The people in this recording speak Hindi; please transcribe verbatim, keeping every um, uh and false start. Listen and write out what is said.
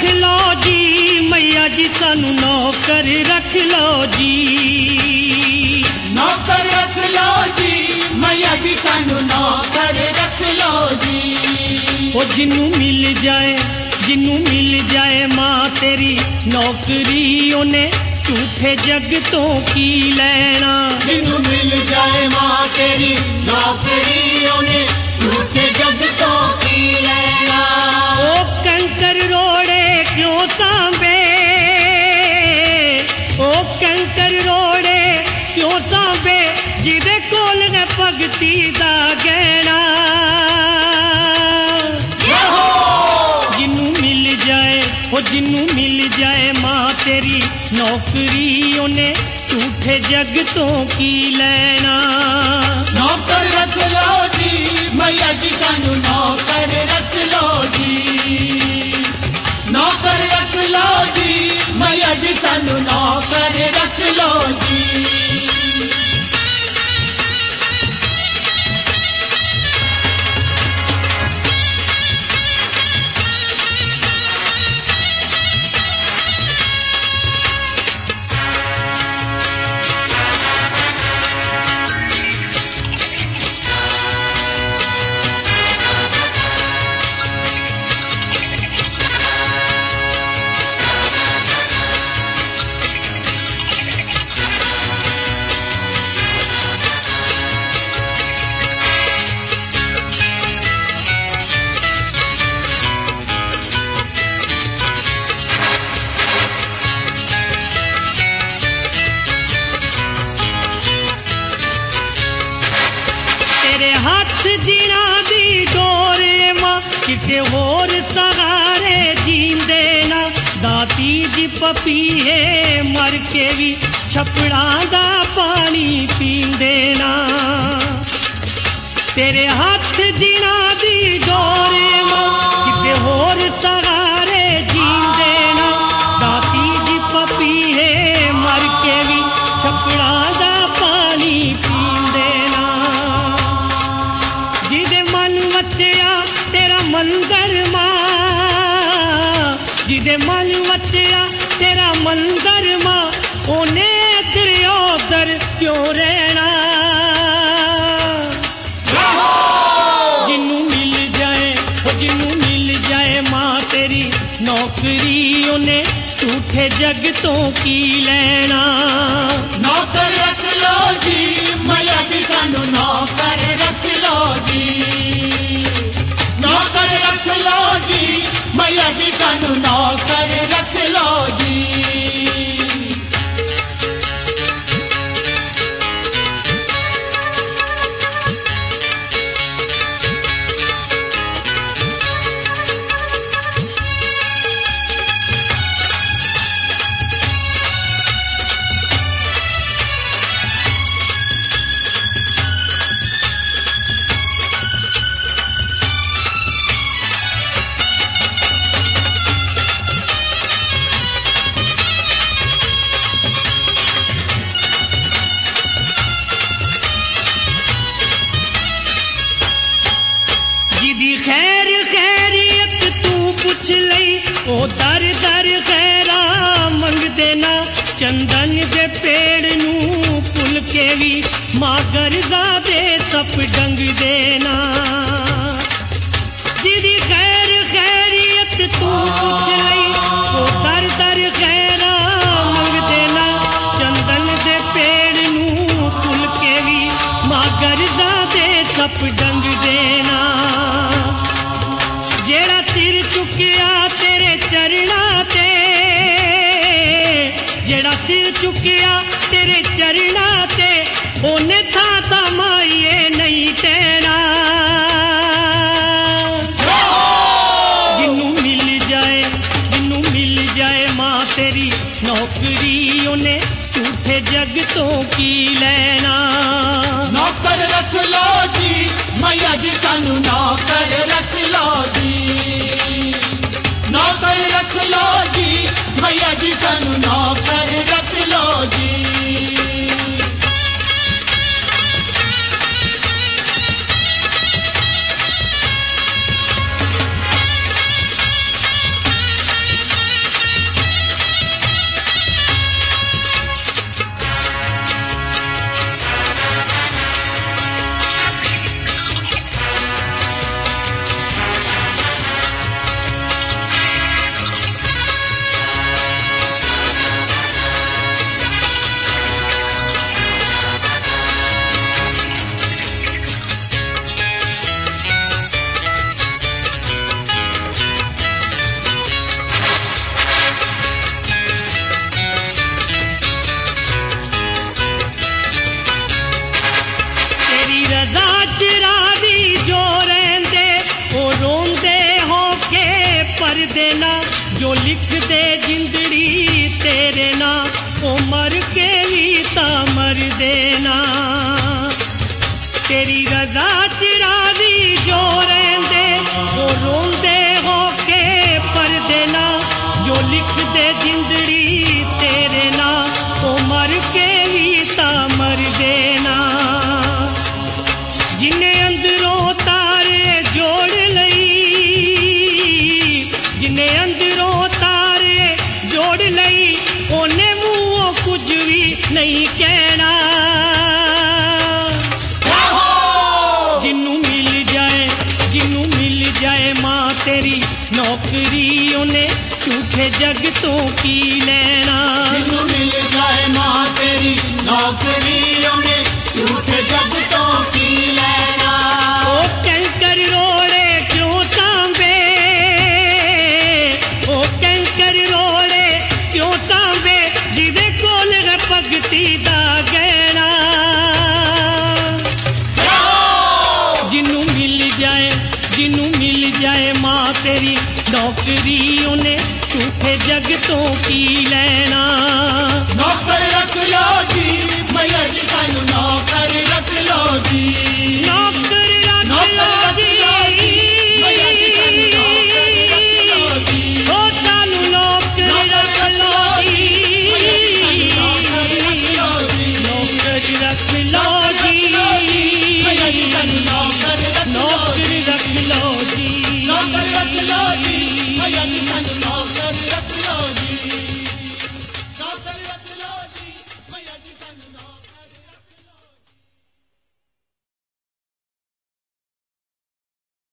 लो जी मैया जी सानू नौकर रख लो जी, नौकर रख लो जी मैया जी सानू नौकर रख लो जी। ओ जिन्नू मिल जाए जिन्नू मिल जाए मां तेरी नौकरी ओने झूठे जग तो की लेना, जिन्नू मिल जाए मां तेरी नौकरी ओने झूठे जग तो की लेना। ओ कंकर रोड़े क्यों सांबे, ओ कंकर रोड़े क्यों सांबे जिदे कोल है भगती दा गहना। जिन्नू मिल जाए ओ जिन्नू मिल जाए मां तेरी नौकरी ओने झूठे जग तो की लेना। नौकर रख लो जी मैया जी सानू नौकर रख लो जी, नौकर रख लो जी मैया जी सानू नौकर रख लो जी। जीना दी डोरे मां किसे होर सहारे जींदे ना, दाती जी पपी है मर के भी छपड़ा दा पानी पींदे ना। तेरे हाथ जीना दी डोरे मां किसे होर सहारे जींदे ना, दाती जी पपी है मर के भी छपड़ा दा पानी पींदे ना। जिदे मन वचया तेरा मंदर मां, जिदे मन वचया तेरा मंदर मां ओने इधर उधर क्यों रहना। जिन्नू मिल जाए ओ जिन्नू मिल जाए मां तेरी नौकरी ओने झूठे जग तो की लेना। नौकर रख लो जी मैया जी सानू नौकर रख लो जी, नौकर रख लो जी मैया जी सानू नौकर रख लो जी। खैर खैरियत तू पुछ लई ओ दर दर खैरा मंग देना, चंदन दे पेड़ नू पुल के भी मां गर्जा दे सप डंग देना। जिदी खैर खैरियत तू पुछ लई ओ दर दर खैरा मंग देना, चंदन दे पेड़ नू पुल के भी मां गर्जा दे सप डंग देना। जेड़ा सिर चुकिया तेरे चरणा ते, जेड़ा सिर चुकिया तेरे चरणा ते ओने था ता माइए नहीं टहना। जिन्नू मिल जाए जिन्नू मिल जाए मां तेरी नौकरी ओने झूठे जग तो की लेना। नौकर रख लो जी मैया जी सानू नौकर रख लो जी, नौकर रख लो जी मैया जी सानू नौकर रख लो जी। जो लिख दे जिंदड़ी तेरे ना ओ मर के भी ता मर देना तेरी रजा च राजी जो रहंदे ओ रोंदे हो के पर देना जो लिख दे जिंदड़ी तेरे ना ओ मर के भी ता मर देना जिन्हें अंदरों तारे जोड़ लई जिन्हें अंदरों तारे जोड़ लई ओने मुंहों कुछ भी नहीं कहना जिन्नू मिल जाए जिन्नू मिल जाए मां तेरी नौकरी ओने झूठे जग तो की लेना जिन्नू मिल जाए मां तेरी नौकरी ओने झूठे जग तो की लेना ओ कैंकर रोड़े क्यों सांबे ओ कैंकर रोड़े क्यों सांबे जिदे कोल है भगती दा गहना जिन्नू मिल जाए जिन्नू मिल जाए मां तेरी नौकरी उन्हें झूठे जग तो की लेना